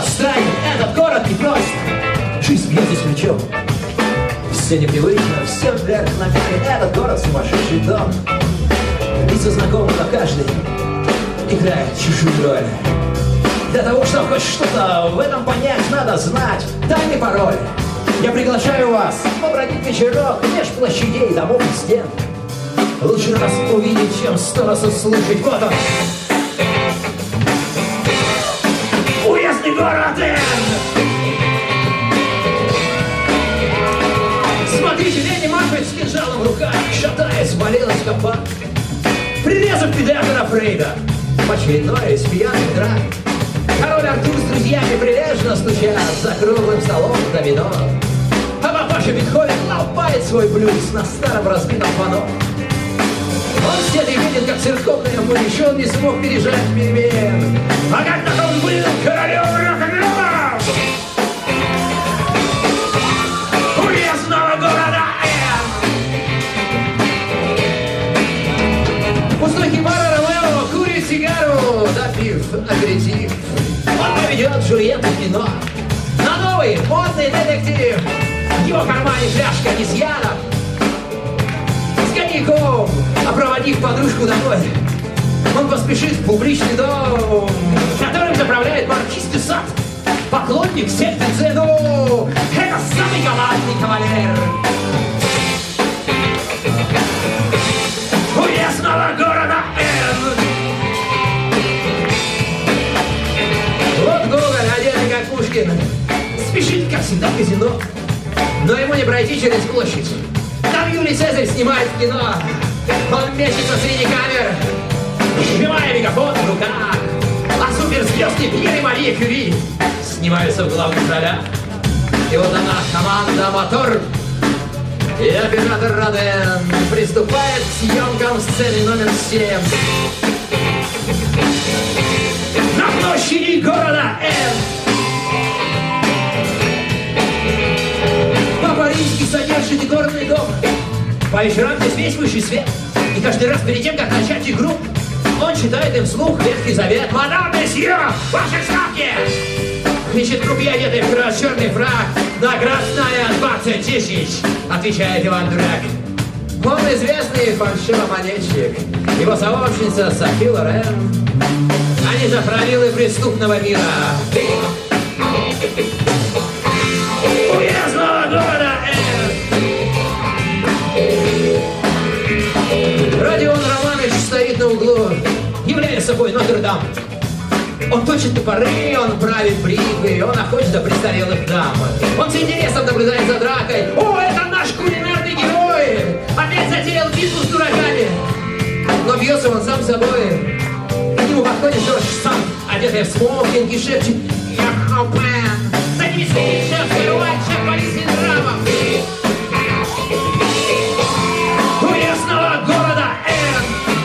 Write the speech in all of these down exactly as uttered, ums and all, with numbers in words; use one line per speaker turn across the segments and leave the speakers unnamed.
странен, этот город непрост. Жизнь бьет здесь ключом. Все непривычно, все вверх ногами. Этот город сумасшедший дом. Лица знакомы, но каждый играет чужую роль. Для того, чтобы хоть что-то в этом понять, надо знать тайный пароль. Я приглашаю вас побродить вечерок меж площадей, домов и стен. Лучше раз увидеть, чем сто раз услышать. Вот он, уездный город Н. Смотрите, Лени Марфет с кинжалом в руках, шатаясь, болелась копа, прирезав педиатра Фрейда в очередной из пьяных драк. Король Артур с друзьями прилежно стучат за круглым столом домино. А папаша Бетховен ломает свой блюз на старом разбитом панно. Он сидит и видит, как церковная мышь, он не смог пережать перемен. А когда он был королем рок-н-ролла уездного города Н. Пустой хибара Ромео курит сигару, допив аперитив. Он поведет Джульетту в кино на новый модный детектив. В его кармане фляжка не с ядом, с коньяком. А проводив подружку домой, он поспешит в публичный дом, которым заправляет маркиз де Сад, поклонник секты Дзену. Это самый галантный кавалер уездного города Н. Вот Гоголь, одетый как Пушкин, спешит, как всегда, в казино, но ему не пройти через площадь. Там Юлий Цезарь снимает кино. Он мечется среди камер, сжимая мегафон в руках. А суперзвезды Пьер и Мария Кюри снимаются в главных ролях. И вот она, команда «Мотор» и оператор Роден приступает к съемкам сцены номер семь на площади города Н. По-парижски содержит игорный дом. По вечерам здесь весь высший свет. И каждый раз перед тем, как начать игру, он читает им вслух Ветхий Завет. «Мадам, месье, ваши ставки!» Кричит крупье, одетый в красно-черный фрак. «Наградная двадцать тысяч!» Отвечает Иван Дурак. Он известный фальшивомонетчик. Его сообщница Софи Лорен. Они заправилы преступного мира. Уездного города Н. Родион Романович стоит на углу, являя собой Нотр-Дам. Он точит топоры, он правит бритвы, он охотится до престарелых дам. Он с интересом наблюдает за дракой. О, это наш кулинарный герой! Опять затеял битву с дураками. Но бьется он сам собой. К нему подходит Джордж Санд, одетый в смокинг, и шепчет: «Я хопмен!» За ними следит шеф Кэллоуайн, шеф полиции Драма. Уездного города Н.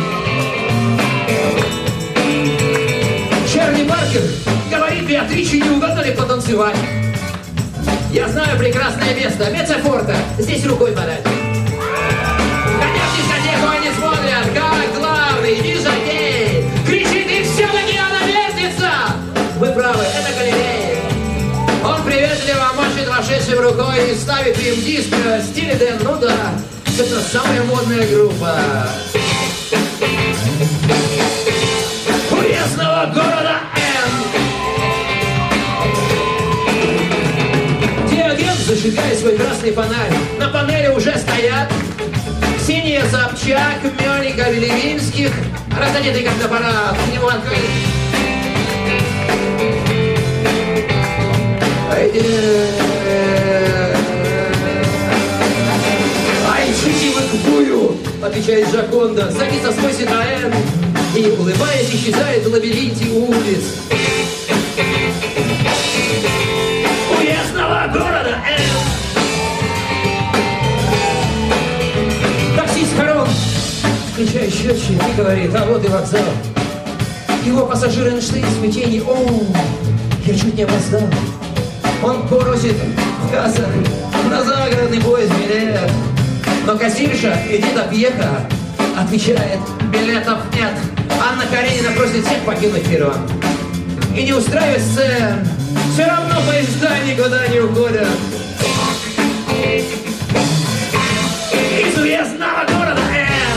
Чарли Паркер говорит Беатриче, не угодно ли потанцевать. Я знаю прекрасное место, Мецефорта, здесь рукой подать. Хотя в дискотеку они смотрят, как главный дизокей кричит: «И все-таки она вертится!» Вы правы, это галерея. Он приветливо машет вошедшим рукой и ставит им диск Стили Дэн. Ну да, это самая модная группа уездного города Н. Диоген зажигает свой красный фонарь. На панели уже стоят Ксения Собчак, Мёника Веливинских, разодетый как на парад. К нему открыт. «Ай, чути вы к бую!» — отвечает Джаконда, садится свой Ситроэн и, улыбаясь, исчезает в лабиринте улиц уездного города Н. Таксист Харон включает счетчик и говорит: «А вот и вокзал». Его пассажир Эйнштейн в смятении: «О, я чуть не опоздал». Он просит в кассах на загородный поезд билет. Но кассирша Эдита Пьеха отвечает: «Билетов нет». Анна Каренина просит всех покинуть перрон. и не устраивать сцен. Все равно поезда никуда не уходят. Из уездного города Н.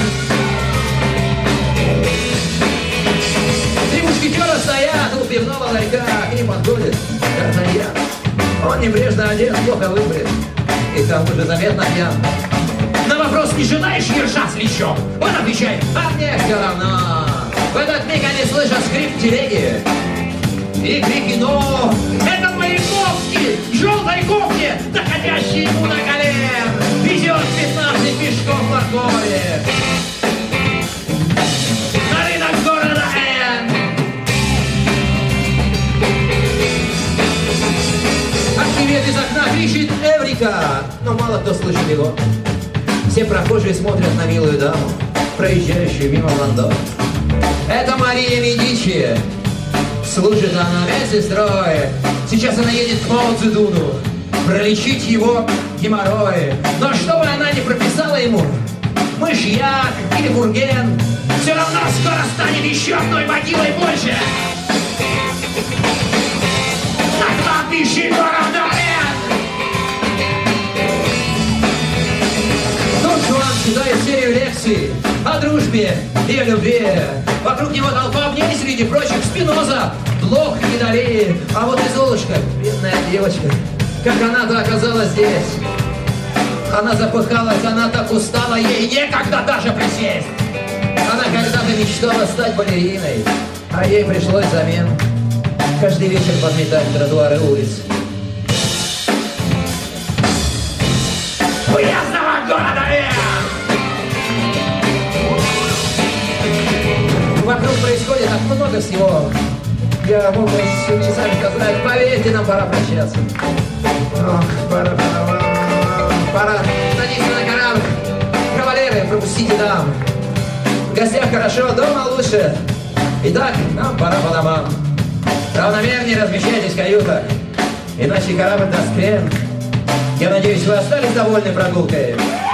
Три мушкетера стоят у пивного ларька, к ним подходит Д'Артаньян. Он небрежно одет, плохо выбрит, и к тому же заметно пьян. На вопрос: не желаешь ержа с лещом? Он отвечает: а мне все равно. В этот миг они слышат скрип телеги и крики: но это Маяковский в желтой кофте, доходящий ему на колен, везет пятнадцать мешков моркови на рынок города Н. Архивед из окна кричит: Эврика! Но мало кто слышит его. Все прохожие смотрят на милую даму, проезжающую мимо Лондона. Это Мария Медичи. Служит она медсестрой. Сейчас она едет к Мао Цзэдуну пролечить его геморрой. Но что бы она ни прописала ему, мышьяк или бурген, все равно скоро станет еще одной могилой больше. На кладбище города Н. Дон Жуан читает серию лекций о дружбе и о любви. Вокруг него толпа, в ней среди прочих Спиноза, Блок и Дали. А вот и Золушка, бедная девочка, как она-то оказалась здесь. Она запыхалась, она так устала, ей некогда даже присесть. Она когда-то мечтала стать балериной, а ей пришлось взамен каждый вечер подметать тротуары улиц уездного города Н. Вокруг происходит так много всего. Я мог бы часами сказать: поверьте, нам пора прощаться. Ох, пора, пора, пора. Садитесь на корабль. Кавалеры, пропустите дам. В гостях хорошо, дома лучше. Итак, нам пора по домам. Равномернее размещайтесь в каютах, иначе корабль даст крен. Я надеюсь, вы остались довольны прогулкой.